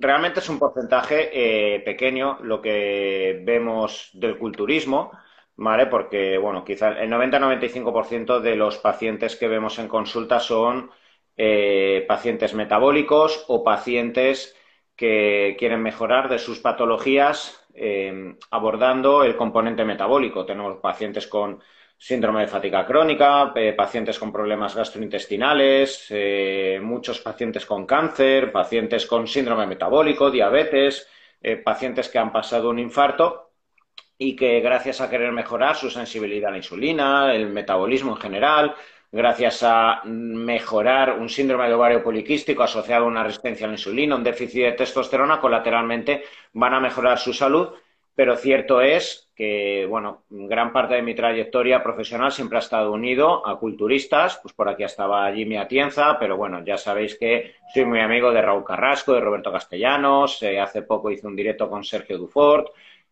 realmente es un porcentaje pequeño lo que vemos del culturismo, ¿vale? Porque, bueno, quizá el 90-95% de los pacientes que vemos en consulta son pacientes metabólicos o pacientes que quieren mejorar de sus patologías abordando el componente metabólico. Tenemos pacientes con síndrome de fatiga crónica, pacientes con problemas gastrointestinales, muchos pacientes con cáncer, pacientes con síndrome metabólico, diabetes, pacientes que han pasado un infarto y que gracias a querer mejorar su sensibilidad a la insulina, el metabolismo en general, gracias a mejorar un síndrome de ovario poliquístico asociado a una resistencia a la insulina, un déficit de testosterona, colateralmente van a mejorar su salud, pero cierto es que, bueno, gran parte de mi trayectoria profesional siempre ha estado unido a culturistas, pues por aquí estaba Jimmy Atienza, pero bueno, ya sabéis que soy muy amigo de Raúl Carrasco, de Roberto Castellanos, hace poco hice un directo con Sergio Dufort,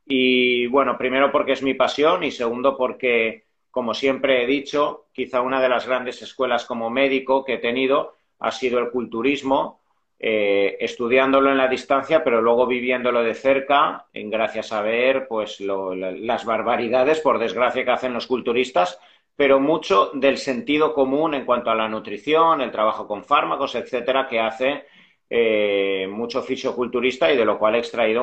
y bueno, primero porque es mi pasión y segundo porque, como siempre he dicho, quizá una de las grandes escuelas como médico que he tenido ha sido el culturismo, estudiándolo en la distancia, pero luego viviéndolo de cerca, gracias a ver pues las barbaridades, por desgracia, que hacen los culturistas, pero mucho del sentido común en cuanto a la nutrición, el trabajo con fármacos, etcétera, que hace mucho fisioculturista y de lo cual he extraído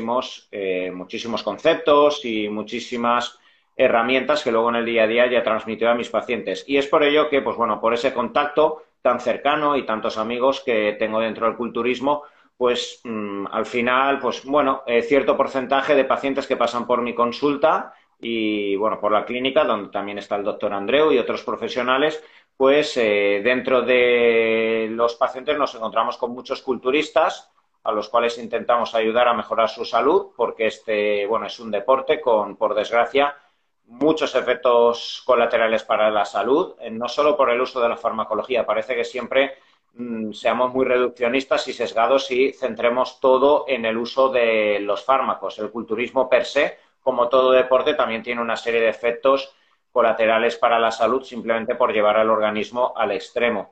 muchísimos conceptos y muchísimas herramientas que luego en el día a día ya he transmitido a mis pacientes. Y es por ello que, pues bueno, por ese contacto tan cercano y tantos amigos que tengo dentro del culturismo, pues al final, pues bueno, cierto porcentaje de pacientes que pasan por mi consulta y bueno, por la clínica, donde también está el doctor Andreu y otros profesionales, pues dentro de los pacientes nos encontramos con muchos culturistas a los cuales intentamos ayudar a mejorar su salud, porque bueno, es un deporte con, por desgracia, muchos efectos colaterales para la salud, no solo por el uso de la farmacología. Parece que siempre seamos muy reduccionistas y sesgados y centremos todo en el uso de los fármacos. El culturismo per se, como todo deporte, también tiene una serie de efectos colaterales para la salud simplemente por llevar al organismo al extremo.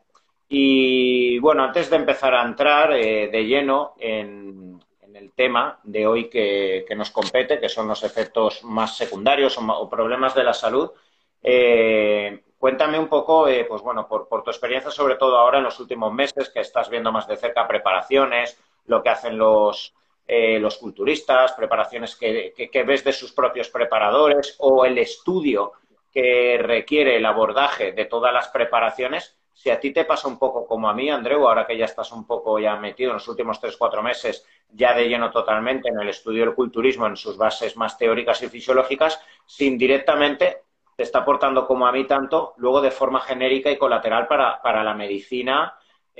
Y bueno, antes de empezar a entrar de lleno en el tema de hoy que nos compete, que son los efectos más secundarios o problemas de la salud, cuéntame un poco, pues bueno, por tu experiencia, sobre todo ahora en los últimos meses, que estás viendo más de cerca preparaciones, lo que hacen los culturistas, preparaciones que ves de sus propios preparadores o el estudio que requiere el abordaje de todas las preparaciones. Si a ti te pasa un poco como a mí, Andreu, ahora que ya estás un poco ya metido en los últimos 3 o 4 meses, ya de lleno totalmente en el estudio del culturismo, en sus bases más teóricas y fisiológicas, si indirectamente te está aportando como a mí tanto, luego de forma genérica y colateral para la medicina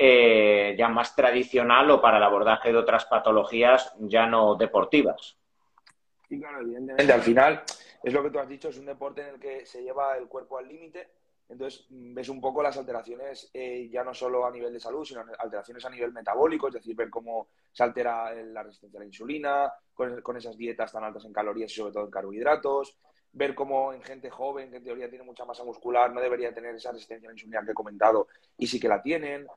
ya más tradicional o para el abordaje de otras patologías ya no deportivas. Y claro, evidentemente, al final, es lo que tú has dicho, es un deporte en el que se lleva el cuerpo al límite, entonces ves un poco las alteraciones ya no solo a nivel de salud, sino alteraciones a nivel metabólico, es decir, ver cómo se altera la resistencia a la insulina, con esas dietas tan altas en calorías y sobre todo en carbohidratos, ver cómo en gente joven, que en teoría tiene mucha masa muscular, no debería tener esa resistencia a la insulina que he comentado y sí que la tienen,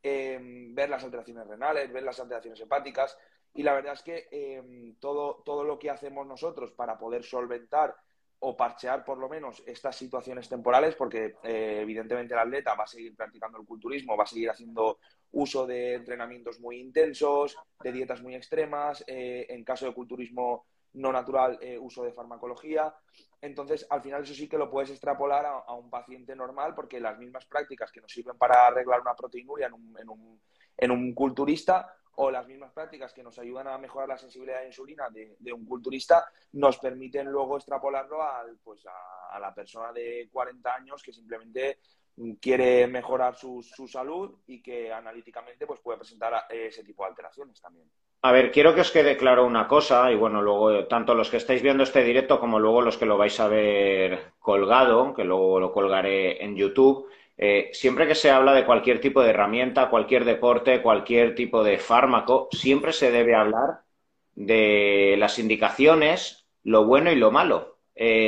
ver las alteraciones renales, ver las alteraciones hepáticas. Y la verdad es que todo lo que hacemos nosotros para poder solventar o parchear por lo menos estas situaciones temporales, porque evidentemente el atleta va a seguir practicando el culturismo, va a seguir haciendo uso de entrenamientos muy intensos, de dietas muy extremas, en caso de culturismo no natural, uso de farmacología. Entonces, al final eso sí que lo puedes extrapolar a un paciente normal, porque las mismas prácticas que nos sirven para arreglar una proteinuria en un culturista o las mismas prácticas que nos ayudan a mejorar la sensibilidad a la insulina de un culturista nos permiten luego extrapolarlo a la persona de 40 años que simplemente quiere mejorar su salud y que analíticamente pues, puede presentar ese tipo de alteraciones también. A ver, quiero que os quede claro una cosa, y bueno, luego tanto los que estáis viendo este directo como luego los que lo vais a ver colgado, que luego lo colgaré en YouTube, siempre que se habla de cualquier tipo de herramienta, cualquier deporte, cualquier tipo de fármaco, siempre se debe hablar de las indicaciones, lo bueno y lo malo.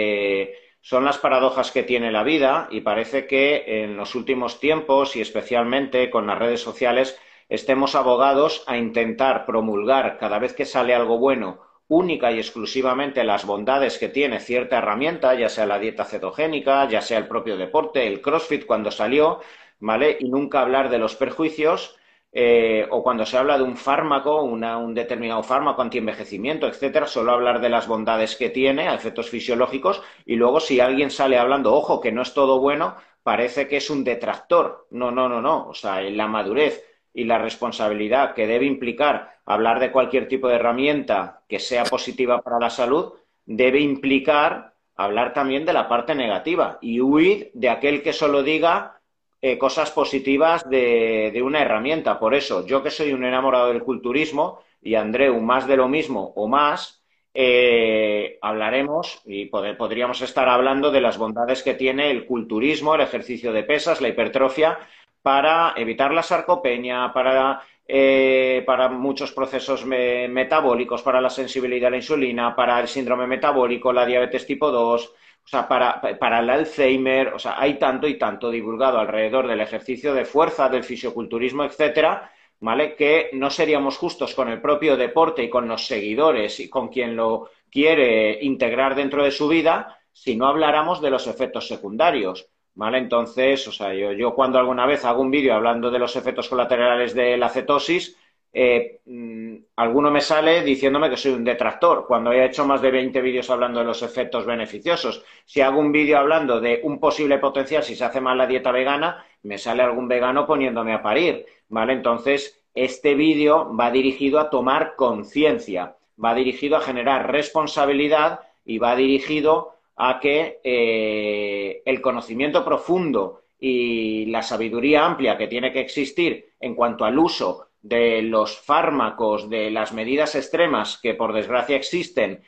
Son las paradojas que tiene la vida y parece que en los últimos tiempos y especialmente con las redes sociales estemos abogados a intentar promulgar cada vez que sale algo bueno única y exclusivamente las bondades que tiene cierta herramienta, ya sea la dieta cetogénica, ya sea el propio deporte, el CrossFit cuando salió, ¿vale? Y nunca hablar de los perjuicios, o cuando se habla de un fármaco, un determinado fármaco antienvejecimiento, etcétera, solo hablar de las bondades que tiene a efectos fisiológicos y luego si alguien sale hablando, ojo, que no es todo bueno, parece que es un detractor. No, no, no, no. O sea, en la madurez y la responsabilidad que debe implicar hablar de cualquier tipo de herramienta que sea positiva para la salud, debe implicar hablar también de la parte negativa y huir de aquel que solo diga cosas positivas de una herramienta. Por eso, yo que soy un enamorado del culturismo y Andreu más de lo mismo o más, hablaremos y podríamos estar hablando de las bondades que tiene el culturismo, el ejercicio de pesas, la hipertrofia, para evitar la sarcopenia, para muchos procesos metabólicos, para la sensibilidad a la insulina, para el síndrome metabólico, la diabetes tipo 2, o sea, para el Alzheimer, o sea, hay tanto y tanto divulgado alrededor del ejercicio de fuerza, del fisioculturismo, etcétera, ¿vale? Que no seríamos justos con el propio deporte y con los seguidores y con quien lo quiere integrar dentro de su vida si no habláramos de los efectos secundarios. ¿Vale? Entonces, o sea, yo cuando alguna vez hago un vídeo hablando de los efectos colaterales de la cetosis, alguno me sale diciéndome que soy un detractor, cuando he hecho más de 20 vídeos hablando de los efectos beneficiosos. Si hago un vídeo hablando de un posible potencial si se hace mal la dieta vegana, me sale algún vegano poniéndome a parir, ¿vale? Entonces, este vídeo va dirigido a tomar conciencia, va dirigido a generar responsabilidad y va dirigido a que el conocimiento profundo y la sabiduría amplia que tiene que existir en cuanto al uso de los fármacos, de las medidas extremas que por desgracia existen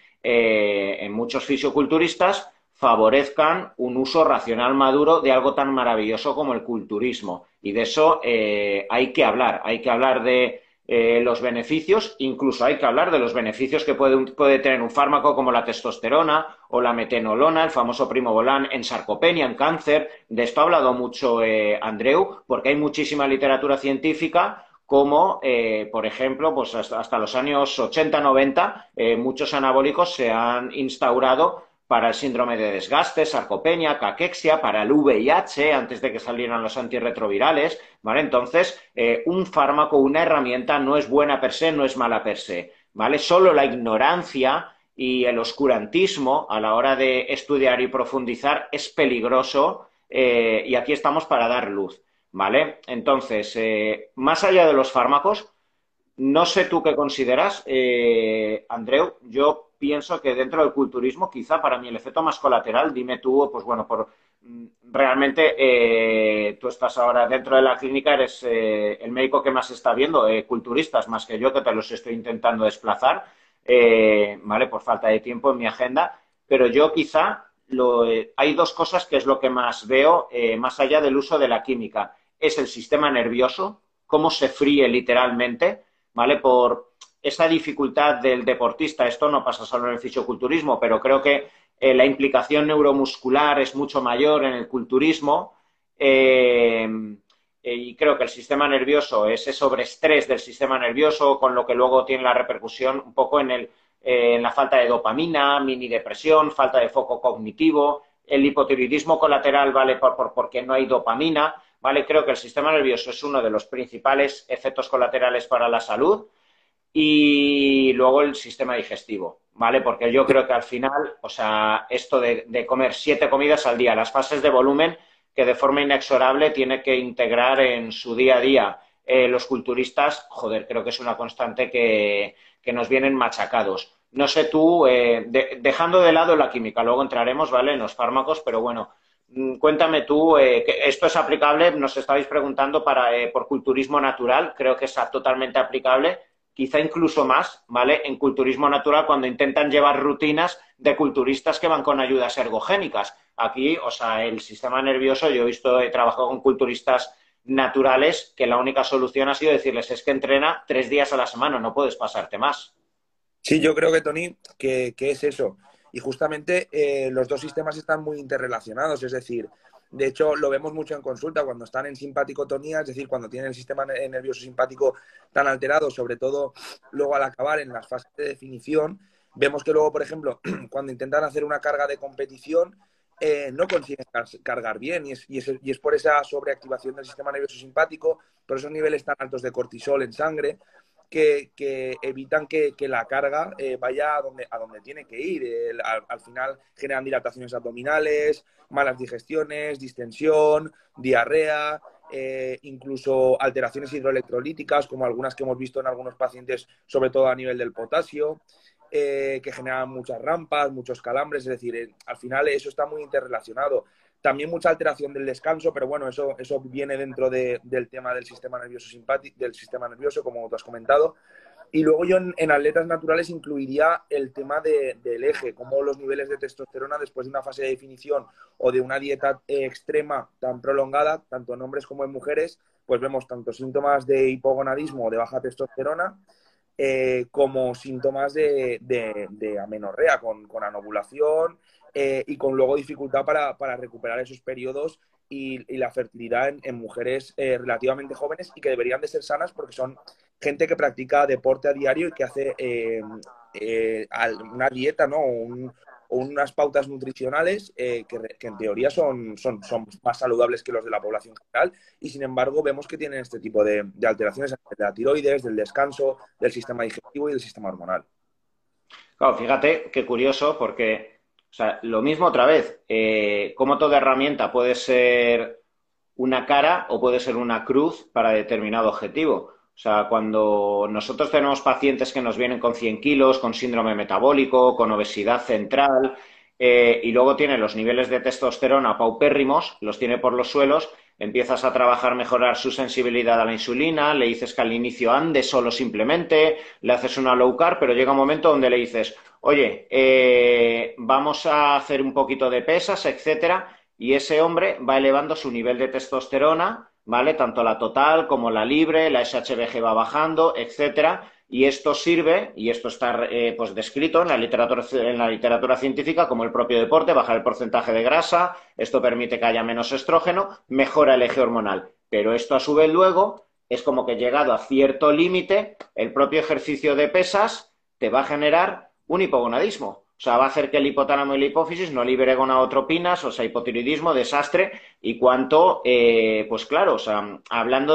en muchos fisioculturistas, favorezcan un uso racional maduro de algo tan maravilloso como el culturismo. Y de eso hay que hablar de los beneficios, incluso hay que hablar de los beneficios que puede tener un fármaco como la testosterona o la metenolona, el famoso primobolan en sarcopenia, en cáncer. De esto ha hablado mucho Andreu, porque hay muchísima literatura científica como, por ejemplo, pues hasta los años 80-90, muchos anabólicos se han instaurado para el síndrome de desgaste, sarcopenia, caquexia, para el VIH, antes de que salieran los antirretrovirales, ¿vale? Entonces, un fármaco, una herramienta no es buena per se, no es mala per se, ¿vale? Solo la ignorancia y el oscurantismo a la hora de estudiar y profundizar es peligroso y aquí estamos para dar luz, ¿vale? Entonces, más allá de los fármacos, no sé tú qué consideras, Andreu. Yo pienso que dentro del culturismo, quizá para mí el efecto más colateral, dime tú, pues bueno, realmente tú estás ahora dentro de la clínica, eres el médico que más está viendo, culturistas más que yo, que te los estoy intentando desplazar, ¿vale? Por falta de tiempo en mi agenda, pero yo quizá hay dos cosas que es lo que más veo, más allá del uso de la química. Es el sistema nervioso, cómo se fríe literalmente, ¿vale? Por esa dificultad del deportista, esto no pasa solo en el fisioculturismo, pero creo que la implicación neuromuscular es mucho mayor en el culturismo y creo que el sistema nervioso, ese sobreestrés del sistema nervioso, con lo que luego tiene la repercusión un poco en la falta de dopamina, mini depresión, falta de foco cognitivo, el hipotiroidismo colateral, ¿vale? Porque no hay dopamina, ¿vale? Creo que el sistema nervioso es uno de los principales efectos colaterales para la salud y luego el sistema digestivo, ¿vale? Porque yo creo que al final, o sea, esto de comer 7 comidas al día, las fases de volumen que de forma inexorable tiene que integrar en su día a día los culturistas, joder, creo que es una constante que nos vienen machacados. No sé tú, dejando de lado la química, luego entraremos, ¿vale? En los fármacos, pero bueno, cuéntame tú, que esto es aplicable, nos estabais preguntando por culturismo natural, creo que es totalmente aplicable, quizá incluso más, ¿vale? En culturismo natural cuando intentan llevar rutinas de culturistas que van con ayudas ergogénicas. Aquí, o sea, el sistema nervioso, yo he trabajado con culturistas naturales que la única solución ha sido decirles es que entrena 3 días a la semana, no puedes pasarte más. Sí, yo creo que, Tony, que es eso. Y justamente los dos sistemas están muy interrelacionados. Es decir, De hecho, lo vemos mucho en consulta cuando están en simpaticotonía, es decir, cuando tienen el sistema nervioso simpático tan alterado, sobre todo luego al acabar en las fases de definición, vemos que luego, por ejemplo, cuando intentan hacer una carga de competición, no consiguen cargar bien y es por esa sobreactivación del sistema nervioso simpático, por esos niveles tan altos de cortisol en sangre, que evitan que la carga vaya a donde tiene que ir. Al final generan dilataciones abdominales, malas digestiones, distensión, diarrea, incluso alteraciones hidroelectrolíticas, como algunas que hemos visto en algunos pacientes, sobre todo a nivel del potasio, que generan muchas rampas, muchos calambres, es decir, al final eso está muy interrelacionado. También mucha alteración del descanso, pero bueno, eso viene dentro del tema del sistema nervioso simpático, del sistema nervioso, como tú has comentado. Y luego yo en atletas naturales incluiría el tema del eje, como los niveles de testosterona después de una fase de definición o de una dieta extrema tan prolongada, tanto en hombres como en mujeres, pues vemos tanto síntomas de hipogonadismo o de baja testosterona, como síntomas de amenorrea, con anovulación, y con luego dificultad para recuperar esos periodos y la fertilidad en mujeres relativamente jóvenes y que deberían de ser sanas porque son gente que practica deporte a diario y que hace una dieta, ¿no? O unas pautas nutricionales que en teoría son más saludables que los de la población general y sin embargo vemos que tienen este tipo de alteraciones de la tiroides, del descanso, del sistema digestivo y del sistema hormonal. Claro, fíjate qué curioso, porque, o sea, lo mismo otra vez, como toda herramienta puede ser una cara o puede ser una cruz para determinado objetivo. O sea, cuando nosotros tenemos pacientes que nos vienen con 100 kilos, con síndrome metabólico, con obesidad central, y luego tiene los niveles de testosterona paupérrimos, los tiene por los suelos, empiezas a trabajar, mejorar su sensibilidad a la insulina, le dices que al inicio ande solo simplemente, le haces una low carb, pero llega un momento donde le dices, oye, vamos a hacer un poquito de pesas, etcétera, y ese hombre va elevando su nivel de testosterona, ¿vale? Tanto la total como la libre, la SHBG va bajando, etcétera, y esto sirve, y esto está pues descrito en la literatura científica como el propio deporte, bajar el porcentaje de grasa, esto permite que haya menos estrógeno, mejora el eje hormonal. Pero esto a su vez luego es como que llegado a cierto límite, el propio ejercicio de pesas te va a generar un hipogonadismo. O sea, va a hacer que el hipotálamo y la hipófisis no libere gonadotropinas, o sea, hipotiroidismo, desastre, y cuanto, pues claro, o sea, hablando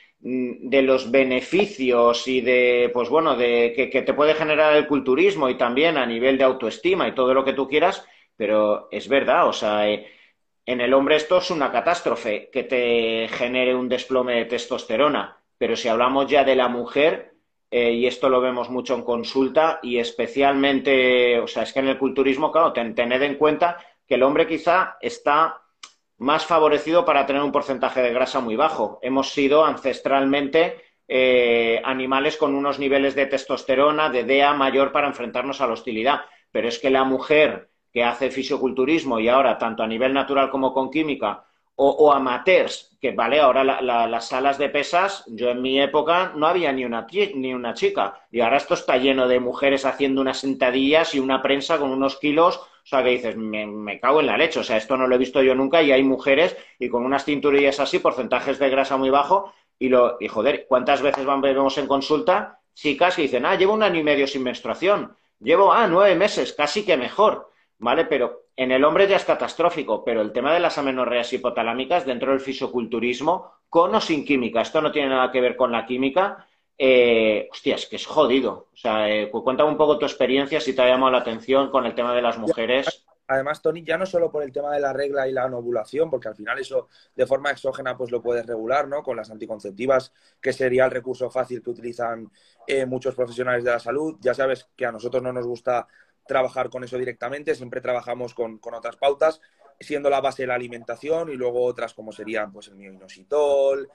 de los beneficios y de, pues bueno, de que te puede generar el culturismo y también a nivel de autoestima y todo lo que tú quieras, pero es verdad, o sea, en el hombre esto es una catástrofe, que te genere un desplome de testosterona, pero si hablamos ya de la mujer, y esto lo vemos mucho en consulta, y especialmente, o sea, es que en el culturismo, claro, tened en cuenta que el hombre quizá está más favorecido para tener un porcentaje de grasa muy bajo. Hemos sido ancestralmente animales con unos niveles de testosterona, de DEA mayor para enfrentarnos a la hostilidad, pero es que la mujer que hace fisioculturismo y ahora tanto a nivel natural como con química o amateurs, que vale, ahora las salas de pesas, yo en mi época no había ni una chica y ahora esto está lleno de mujeres haciendo unas sentadillas y una prensa con unos kilos, o sea que dices, me cago en la leche, o sea, esto no lo he visto yo nunca y hay mujeres y con unas cinturillas así, porcentajes de grasa muy bajo y joder, ¿cuántas veces vemos en consulta chicas que dicen, llevo un año y medio sin menstruación, llevo, 9 meses, casi que mejor? ¿Vale? Pero en el hombre ya es catastrófico, pero el tema de las amenorreas hipotalámicas dentro del fisioculturismo, con o sin química, esto no tiene nada que ver con la química, hostia, es que es jodido. O sea, cuéntame un poco tu experiencia, si te ha llamado la atención con el tema de las mujeres. Además, Tony, ya no solo por el tema de la regla y la ovulación, porque al final eso de forma exógena pues lo puedes regular, ¿no? Con las anticonceptivas, que sería el recurso fácil que utilizan muchos profesionales de la salud. Ya sabes que a nosotros no nos gusta trabajar con eso directamente, siempre trabajamos con otras pautas, siendo la base de la alimentación y luego otras como serían pues el mioinositol,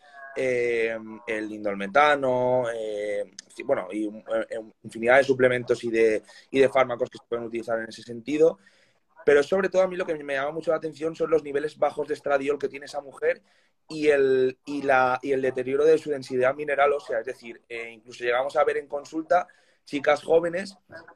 el indolmetano, bueno, y infinidad de suplementos y de fármacos que se pueden utilizar en ese sentido. Pero sobre todo a mí lo que me llama mucho la atención son los niveles bajos de estradiol que tiene esa mujer y el deterioro de su densidad mineral ósea. Es decir, incluso llegamos a ver en consulta chicas jóvenes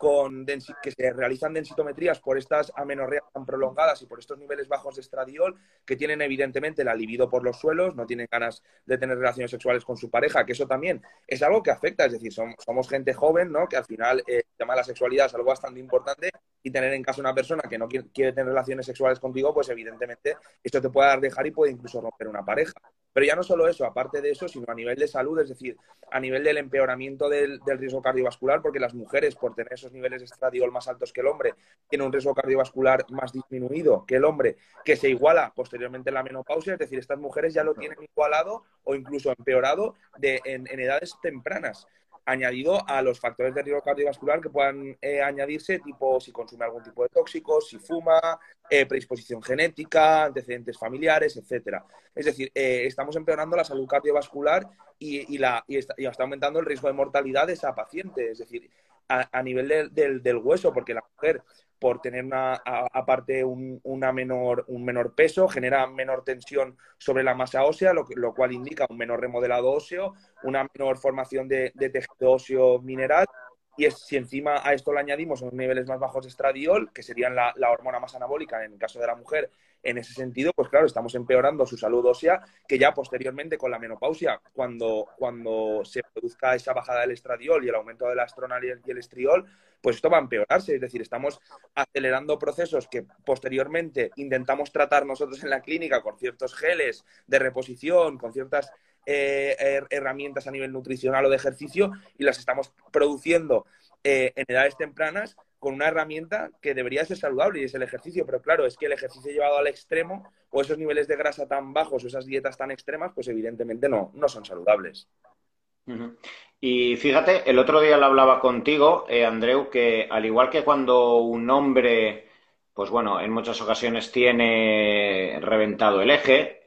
que se realizan densitometrías por estas amenorreas tan prolongadas y por estos niveles bajos de estradiol, que tienen evidentemente la libido por los suelos, no tienen ganas de tener relaciones sexuales con su pareja, que eso también es algo que afecta, es decir, somos gente joven, ¿no? Que al final el tema de la sexualidad es algo bastante importante, y tener en casa una persona que no quiere tener relaciones sexuales contigo, pues evidentemente esto te puede dejar y puede incluso romper una pareja. Pero ya no solo eso, aparte de eso, sino a nivel de salud, es decir, a nivel del empeoramiento del riesgo cardiovascular, porque las mujeres, por tener esos niveles de estradiol más altos que el hombre, tienen un riesgo cardiovascular más disminuido que el hombre, que se iguala posteriormente en la menopausia, es decir, estas mujeres ya lo tienen igualado o incluso empeorado en edades tempranas, añadido a los factores de riesgo cardiovascular que puedan añadirse, tipo si consume algún tipo de tóxicos, si fuma, predisposición genética, antecedentes familiares, etcétera. Es decir, estamos empeorando la salud cardiovascular y está aumentando el riesgo de mortalidad de esa paciente. Es decir, a nivel del hueso, porque la mujer, por tener aparte un menor peso, genera menor tensión sobre la masa ósea, lo cual indica un menor remodelado óseo, una menor formación de tejido óseo mineral. Y si encima a esto le añadimos unos niveles más bajos de estradiol, que serían la hormona más anabólica en el caso de la mujer, en ese sentido, pues claro, estamos empeorando su salud ósea, que ya posteriormente con la menopausia, cuando se produzca esa bajada del estradiol y el aumento de la astronal y el estriol, pues esto va a empeorarse. Es decir, estamos acelerando procesos que posteriormente intentamos tratar nosotros en la clínica con ciertos geles de reposición, con ciertas herramientas a nivel nutricional o de ejercicio, y las estamos produciendo en edades tempranas con una herramienta que debería ser saludable, y es el ejercicio. Pero claro, es que el ejercicio llevado al extremo, o esos niveles de grasa tan bajos o esas dietas tan extremas, pues evidentemente no son saludables. Ujú. Y fíjate, el otro día lo hablaba contigo, Andreu, que al igual que cuando un hombre, pues bueno, en muchas ocasiones tiene reventado el eje,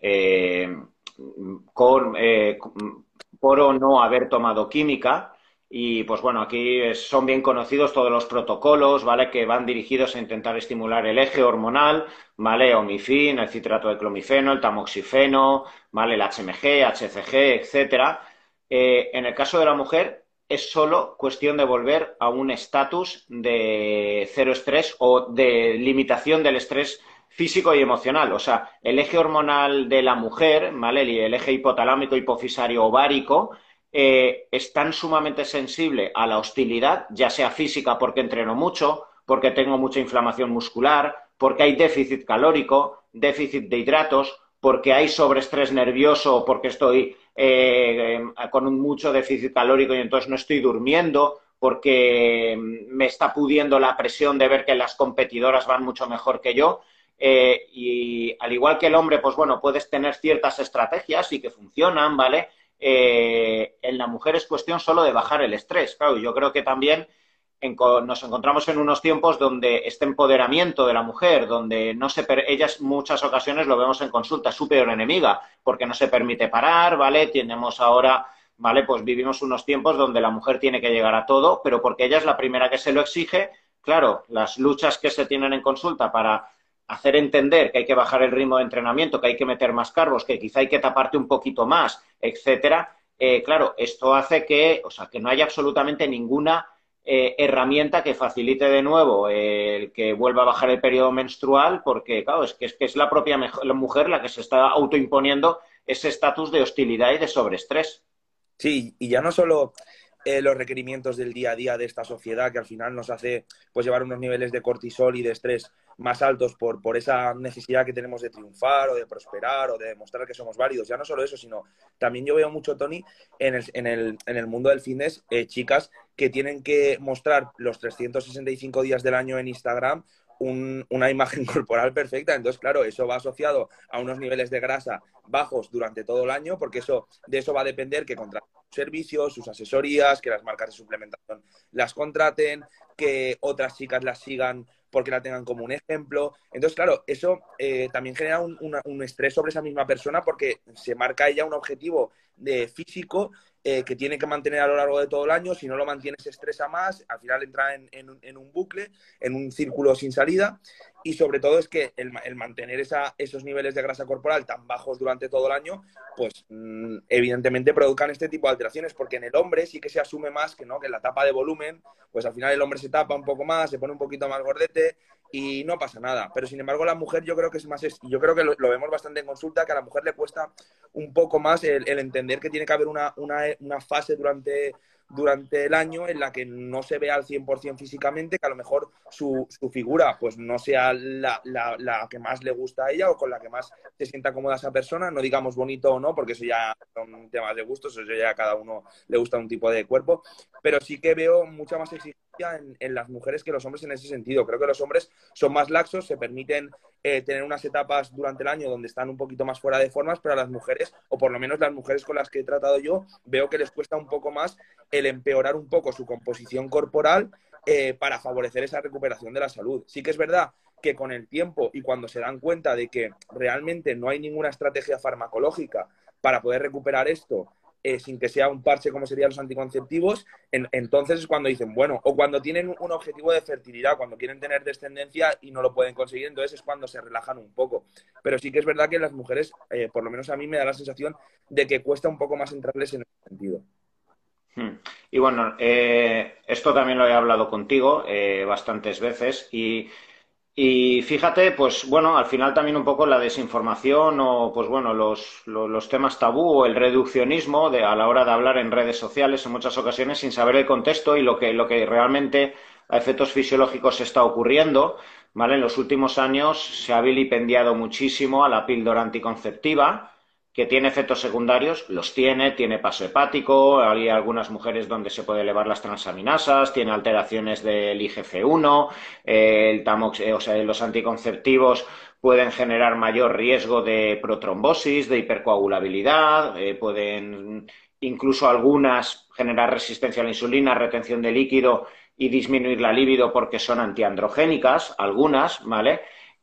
con, por o no haber tomado química, y pues bueno, aquí son bien conocidos todos los protocolos, ¿vale? Que van dirigidos a intentar estimular el eje hormonal, ¿vale? Omifin, el citrato de clomifeno, el tamoxifeno, ¿vale? El HMG, HCG, etcétera. En el caso de la mujer, es solo cuestión de volver a un estatus de cero estrés o de limitación del estrés físico y emocional. O sea, el eje hormonal de la mujer, ¿vale? El eje hipotalámico, hipofisario, ovárico, es tan sumamente sensible a la hostilidad, ya sea física porque entreno mucho, porque tengo mucha inflamación muscular, porque hay déficit calórico, déficit de hidratos, porque hay sobreestrés nervioso, porque estoy con un mucho déficit calórico y entonces no estoy durmiendo, porque me está pudiendo la presión de ver que las competidoras van mucho mejor que yo. Y al igual que el hombre, pues bueno, puedes tener ciertas estrategias y que funcionan, ¿vale? En la mujer es cuestión solo de bajar el estrés. Claro, yo creo que también nos encontramos en unos tiempos donde este empoderamiento de la mujer, donde no se ellas muchas ocasiones lo vemos en consulta, es su peor enemiga, porque no se permite parar, ¿vale? Tenemos ahora, ¿vale? Pues vivimos unos tiempos donde la mujer tiene que llegar a todo, pero porque ella es la primera que se lo exige. Claro, las luchas que se tienen en consulta para hacer entender que hay que bajar el ritmo de entrenamiento, que hay que meter más carbos, que quizá hay que taparte un poquito más, etcétera. Claro, esto hace que, o sea, que no haya absolutamente ninguna herramienta que facilite de nuevo el que vuelva a bajar el periodo menstrual, porque claro, es la propia la mujer la que se está autoimponiendo ese estatus de hostilidad y de sobreestrés. Sí, y ya no solo los requerimientos del día a día de esta sociedad, que al final nos hace pues llevar unos niveles de cortisol y de estrés más altos por esa necesidad que tenemos de triunfar o de prosperar o de demostrar que somos válidos. Ya no solo eso, sino también yo veo mucho, Tony, en el mundo del fitness, chicas que tienen que mostrar los 365 días del año en Instagram una imagen corporal perfecta. Entonces, claro, eso va asociado a unos niveles de grasa bajos durante todo el año, porque de eso va a depender que contraten servicios, sus asesorías, que las marcas de suplementación las contraten, que otras chicas las sigan porque la tengan como un ejemplo. Entonces, claro, eso también genera un estrés sobre esa misma persona, porque se marca ella un objetivo de físico que tiene que mantener a lo largo de todo el año. Si no lo mantiene se estresa más, al final entra en un bucle, en un círculo sin salida. Y sobre todo es que el mantener esos niveles de grasa corporal tan bajos durante todo el año, pues evidentemente provocan este tipo de alteraciones, porque en el hombre sí que se asume más que, ¿no?, que en la tapa de volumen, pues al final el hombre se tapa un poco más, se pone un poquito más gordete y no pasa nada. Pero sin embargo la mujer yo creo que es más, yo creo que lo vemos bastante en consulta, que a la mujer le cuesta un poco más el entender que tiene que haber una fase durante el año en la que no se vea al 100% físicamente, que a lo mejor su figura pues no sea la que más le gusta a ella o con la que más se sienta cómoda esa persona, no digamos bonito o no, porque eso ya son temas de gustos, eso ya a cada uno le gusta un tipo de cuerpo, pero sí que veo mucha más exigencia en las mujeres que los hombres en ese sentido. Creo que los hombres son más laxos, se permiten tener unas etapas durante el año donde están un poquito más fuera de formas, pero a las mujeres, o por lo menos las mujeres con las que he tratado yo, veo que les cuesta un poco más el empeorar un poco su composición corporal para favorecer esa recuperación de la salud. Sí que es verdad que con el tiempo y cuando se dan cuenta de que realmente no hay ninguna estrategia farmacológica para poder recuperar esto sin que sea un parche como serían los anticonceptivos, entonces es cuando dicen, bueno, o cuando tienen un objetivo de fertilidad, cuando quieren tener descendencia y no lo pueden conseguir, entonces es cuando se relajan un poco. Pero sí que es verdad que las mujeres, por lo menos a mí me da la sensación de que cuesta un poco más entrarles en ese sentido. Y bueno, esto también lo he hablado contigo bastantes veces y fíjate, pues bueno, al final también un poco la desinformación o pues bueno, los temas tabú o el reduccionismo a la hora de hablar en redes sociales en muchas ocasiones sin saber el contexto y lo que realmente a efectos fisiológicos está ocurriendo, ¿vale? En los últimos años se ha vilipendiado muchísimo a la píldora anticonceptiva que tiene efectos secundarios, los tiene paso hepático, hay algunas mujeres donde se puede elevar las transaminasas, tiene alteraciones del IGF-1, o sea, los anticonceptivos pueden generar mayor riesgo de protrombosis, de hipercoagulabilidad, pueden incluso algunas generar resistencia a la insulina, retención de líquido y disminuir la libido porque son antiandrogénicas, algunas, ¿vale?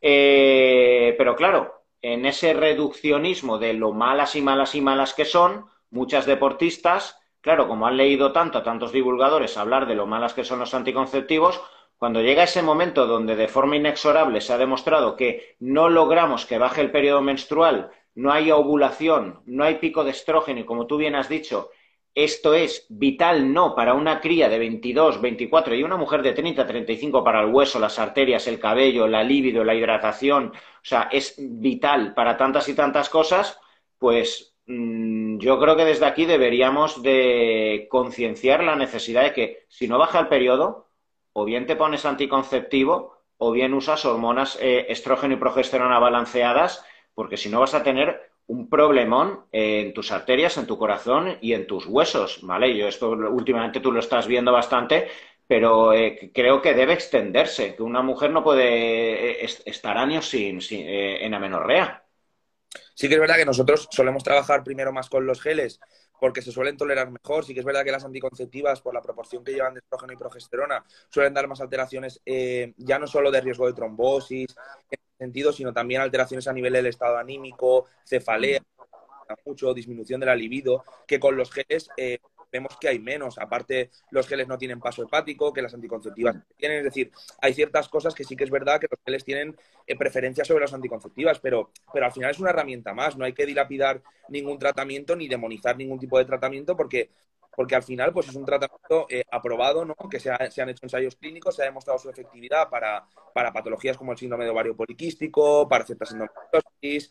Pero claro, en ese reduccionismo de lo malas y malas y malas que son, muchas deportistas, claro, como han leído tanto a tantos divulgadores hablar de lo malas que son los anticonceptivos, cuando llega ese momento donde de forma inexorable se ha demostrado que no logramos que baje el periodo menstrual, no hay ovulación, no hay pico de estrógeno y como tú bien has dicho, esto es vital no para una cría de 22, 24 y una mujer de 30, 35 para el hueso, las arterias, el cabello, la libido, la hidratación, o sea, es vital para tantas y tantas cosas, pues yo creo que desde aquí deberíamos de concienciar la necesidad de que si no baja el periodo, o bien te pones anticonceptivo, o bien usas hormonas estrógeno y progesterona balanceadas, porque si no vas a tener un problemón en tus arterias, en tu corazón y en tus huesos, ¿vale? Yo esto últimamente tú lo estás viendo bastante, pero creo que debe extenderse, que una mujer no puede estar años en amenorrea. Sí que es verdad que nosotros solemos trabajar primero más con los geles porque se suelen tolerar mejor. Sí que es verdad que las anticonceptivas, por la proporción que llevan de estrógeno y progesterona, suelen dar más alteraciones, ya no solo de riesgo de trombosis, en ese sentido, sino también alteraciones a nivel del estado anímico, cefalea, mucho, disminución de la libido, que con los geles vemos que hay menos. Aparte, los geles no tienen paso hepático, que las anticonceptivas tienen. Es decir, hay ciertas cosas que sí que es verdad que los geles tienen preferencia sobre las anticonceptivas, pero al final es una herramienta más. No hay que dilapidar ningún tratamiento ni demonizar ningún tipo de tratamiento porque al final pues es un tratamiento aprobado, ¿no? Que se han hecho ensayos clínicos, se ha demostrado su efectividad para patologías como el síndrome de ovario poliquístico, para ciertas endometriosis,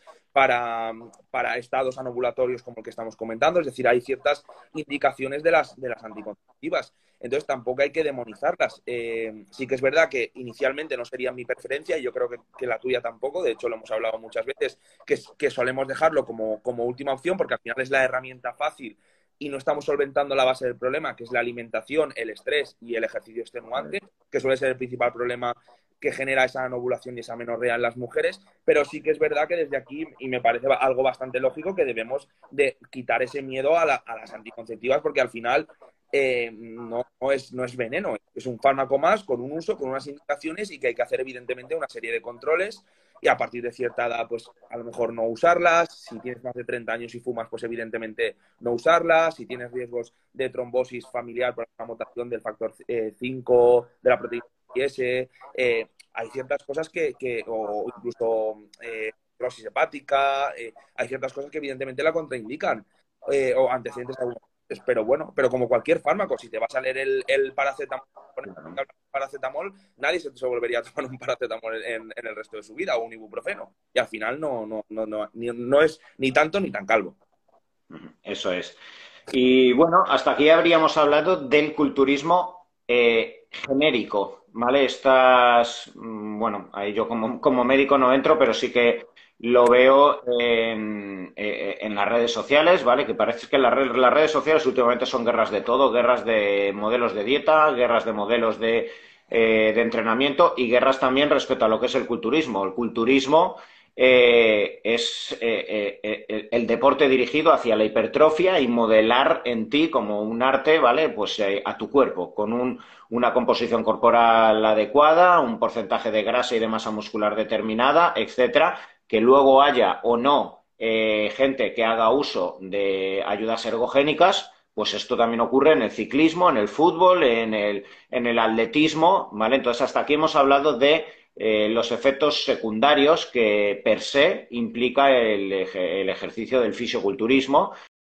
para estados anovulatorios como el que estamos comentando. Es decir, hay ciertas indicaciones de las anticonceptivas. Entonces tampoco hay que demonizarlas. Sí que es verdad que inicialmente no sería mi preferencia y yo creo que la tuya tampoco. De hecho, lo hemos hablado muchas veces, que solemos dejarlo como última opción porque al final es la herramienta fácil y no estamos solventando la base del problema, que es la alimentación, el estrés y el ejercicio extenuante, que suele ser el principal problema que genera esa anovulación y esa menorrea en las mujeres, pero sí que es verdad que desde aquí, y me parece algo bastante lógico, que debemos de quitar ese miedo a las anticonceptivas, porque al final no es veneno, es un fármaco más con un uso, con unas indicaciones y que hay que hacer evidentemente una serie de controles y a partir de cierta edad, pues a lo mejor no usarlas. Si tienes más de 30 años y fumas, pues evidentemente no usarlas. Si tienes riesgos de trombosis familiar por la mutación del factor 5 de la proteína S, hay ciertas cosas o incluso cirrosis hepática, hay ciertas cosas que evidentemente la contraindican, o antecedentes algunos. Pero bueno, pero como cualquier fármaco, si te vas a leer el paracetamol, nadie se volvería a tomar un paracetamol en el resto de su vida o un ibuprofeno. Y al final no es ni tanto ni tan calvo. Eso es. Y bueno, hasta aquí habríamos hablado del culturismo genérico, ¿vale? Bueno, ahí yo como médico no entro, pero sí que lo veo en las redes sociales, ¿vale? Que parece que las redes sociales últimamente son guerras de todo, guerras de modelos de dieta, guerras de modelos de entrenamiento y guerras también respecto a lo que es el culturismo. El culturismo es el deporte dirigido hacia la hipertrofia y modelar en ti como un arte, ¿vale? Pues a tu cuerpo, con una composición corporal adecuada, un porcentaje de grasa y de masa muscular determinada, etcétera, que luego haya o no gente que haga uso de ayudas ergogénicas. Pues esto también ocurre en el ciclismo, en el fútbol, en el atletismo, ¿vale? Entonces, hasta aquí hemos hablado de los efectos secundarios que per se implica el ejercicio del fisioculturismo